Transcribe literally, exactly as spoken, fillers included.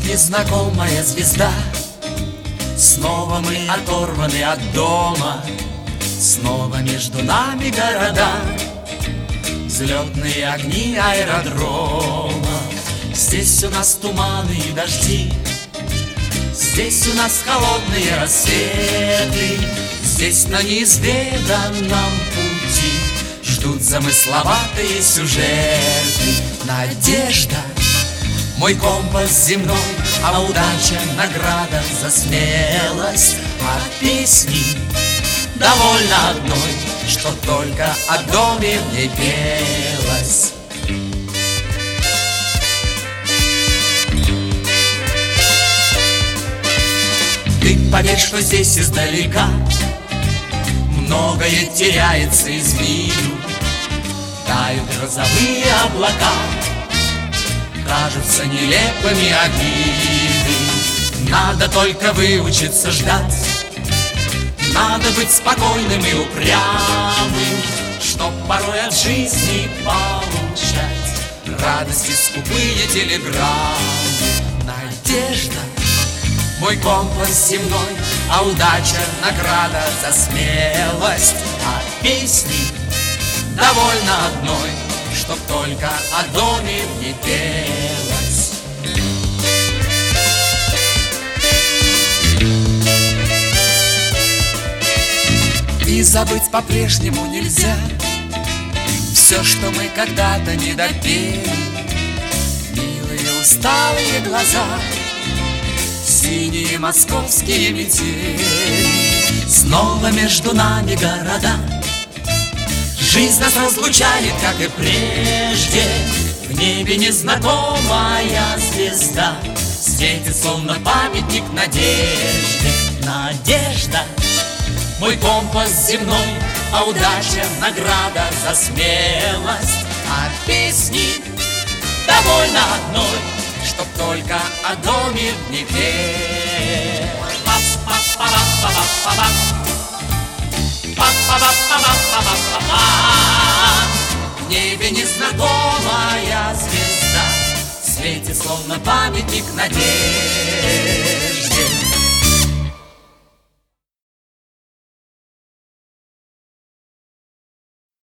незнакомая звезда. Снова мы оторваны от дома, снова между нами города, взлетные огни аэродрома. Здесь у нас туманы и дожди, здесь у нас холодные рассветы, здесь на неизведанном пути ждут замысловатые сюжеты. Надежда — мой компас земной, а удача — награда за смелость. А песни довольно одной, что только о доме в ней пелось. Ты поверь, что здесь издалека многое теряется из виду. Тают грозовые облака, кажутся нелепыми обиды. Надо только выучиться ждать, надо быть спокойным и упрямым, чтоб порой от жизни получать радости скупые телеграммы. Надежда — мой компас земной, а удача — награда за смелость. А песни довольно одной, чтоб только о доме в ней пелось. И забыть по-прежнему нельзя все, что мы когда-то не допели. Милые усталые глаза, синие московские метели. Снова между нами города, жизнь нас разлучает, как и прежде. В небе незнакомая звезда светит, словно памятник надежде. Надежда — мой компас земной, а удача — награда за смелость. А песни довольно одной, чтоб только о доме в ней пелось. В небе незнакомая звезда светит, словно памятник надежде.